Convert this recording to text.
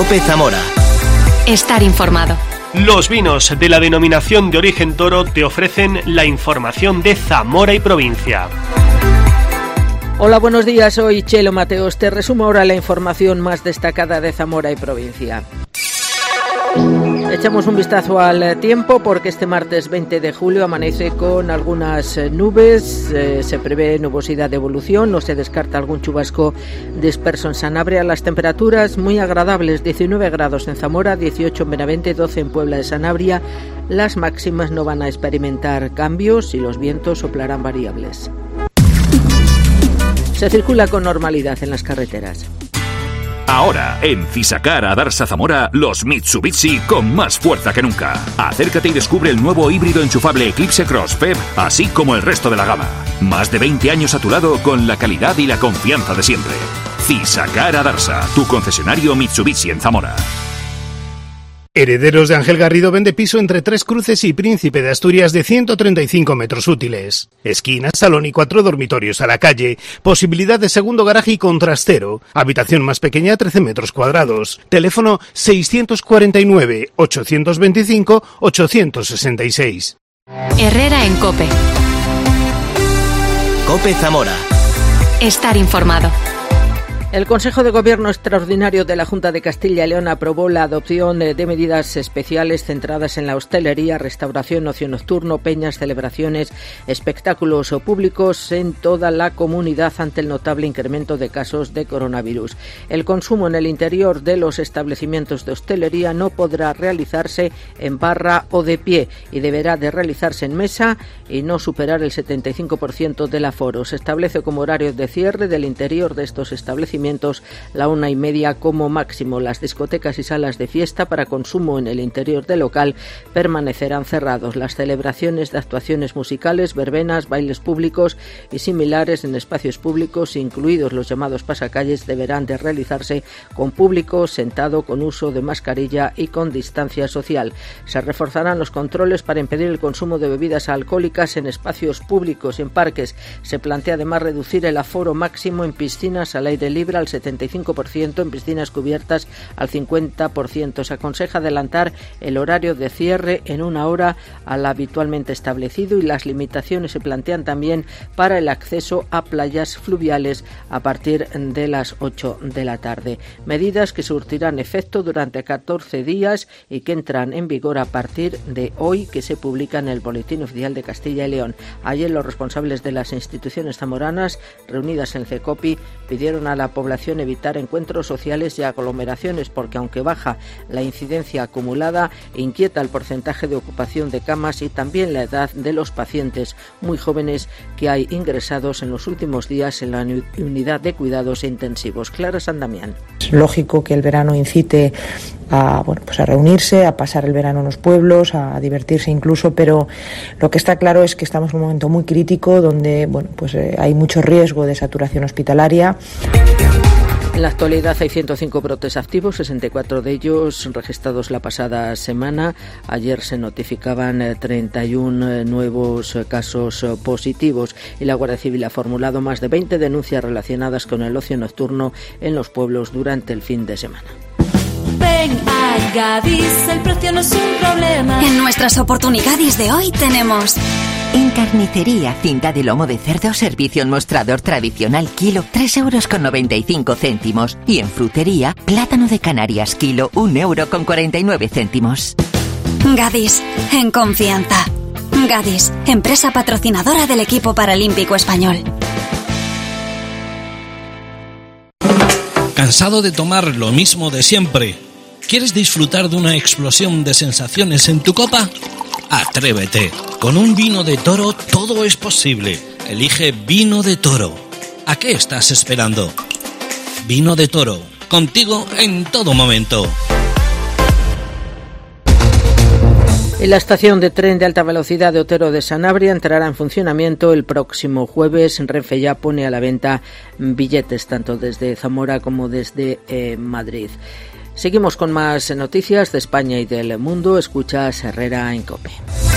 COPE Zamora. Estar informado. Los vinos de la denominación de origen Toro te ofrecen la información de Zamora y provincia. Hola, buenos días, soy Chelo Mateos. Te resumo ahora la información más destacada de Zamora y provincia. Echamos un vistazo al tiempo porque este martes 20 de julio amanece con algunas nubes, se prevé nubosidad de evolución, no se descarta algún chubasco disperso en Sanabria. Las temperaturas muy agradables, 19 grados en Zamora, 18 en Benavente, 12 en Puebla de Sanabria. Las máximas no van a experimentar cambios y los vientos soplarán variables. Se circula con normalidad en las carreteras. Ahora, en Fisacar Adarsa Zamora, los Mitsubishi con más fuerza que nunca. Acércate y descubre el nuevo híbrido enchufable Eclipse Cross FEV, así como el resto de la gama. Más de 20 años a tu lado con la calidad y la confianza de siempre. Fisacar Adarsa, tu concesionario Mitsubishi en Zamora. Herederos de Ángel Garrido vende piso entre Tres Cruces y Príncipe de Asturias de 135 metros útiles. Esquina, salón y 4 dormitorios a la calle. Posibilidad de segundo garaje y contrastero. Habitación más pequeña, 13 metros cuadrados. Teléfono 645-825-866. Herrera en COPE. COPE Zamora. Estar informado. El Consejo de Gobierno Extraordinario de la Junta de Castilla y León aprobó la adopción de medidas especiales centradas en la hostelería, restauración, ocio nocturno, peñas, celebraciones, espectáculos o públicos en toda la comunidad ante el notable incremento de casos de coronavirus. El consumo en el interior de los establecimientos de hostelería no podrá realizarse en barra o de pie y deberá de realizarse en mesa y no superar el 75% del aforo. Se establece como horario de cierre del interior de estos establecimientos la 1:30 como máximo. Las discotecas y salas de fiesta para consumo en el interior del local permanecerán cerrados. Las celebraciones de actuaciones musicales, verbenas, bailes públicos y similares en espacios públicos, incluidos los llamados pasacalles, deberán de realizarse con público sentado, con uso de mascarilla y con distancia social. Se reforzarán los controles para impedir el consumo de bebidas alcohólicas en espacios públicos y en parques. Se plantea además reducir el aforo máximo en piscinas al aire libre al 75%, en piscinas cubiertas al 50%. Se aconseja adelantar el horario de cierre en 1 hora al habitualmente establecido y las limitaciones se plantean también para el acceso a playas fluviales a partir de las 8 de la tarde. Medidas que surtirán efecto durante 14 días y que entran en vigor a partir de hoy, que se publica en el Boletín Oficial de Castilla y León. Ayer los responsables de las instituciones zamoranas reunidas en el CECOPI pidieron a la población evitar encuentros sociales y aglomeraciones porque aunque baja la incidencia acumulada, inquieta el porcentaje de ocupación de camas y también la edad de los pacientes muy jóvenes que hay ingresados en los últimos días en la unidad de cuidados intensivos. Clara San Damián. Es lógico que el verano incite a reunirse, a pasar el verano en los pueblos, a divertirse incluso, pero lo que está claro es que estamos en un momento muy crítico donde hay mucho riesgo de saturación hospitalaria. En la actualidad hay 105 brotes activos, 64 de ellos registrados la pasada semana. Ayer se notificaban 31 nuevos casos positivos y la Guardia Civil ha formulado más de 20 denuncias relacionadas con el ocio nocturno en los pueblos durante el fin de semana. Ven a Gadis, el precio no es un problema. En nuestras oportunidades de hoy tenemos... En carnicería, cinta de lomo de cerdo, servicio en mostrador tradicional, kilo, 3,95 €. Y en frutería, plátano de Canarias, kilo, 1,49 €. Gadis, en confianza. Gadis, empresa patrocinadora del equipo paralímpico español. ¿Cansado de tomar lo mismo de siempre? ¿Quieres disfrutar de una explosión de sensaciones en tu copa? Atrévete. Con un vino de Toro todo es posible. Elige Vino de Toro. ¿A qué estás esperando? Vino de Toro. Contigo en todo momento. Y la estación de tren de alta velocidad de Otero de Sanabria entrará en funcionamiento el próximo jueves. Renfe ya pone a la venta billetes tanto desde Zamora como desde Madrid. Seguimos con más noticias de España y del mundo. Escuchas Herrera en COPE.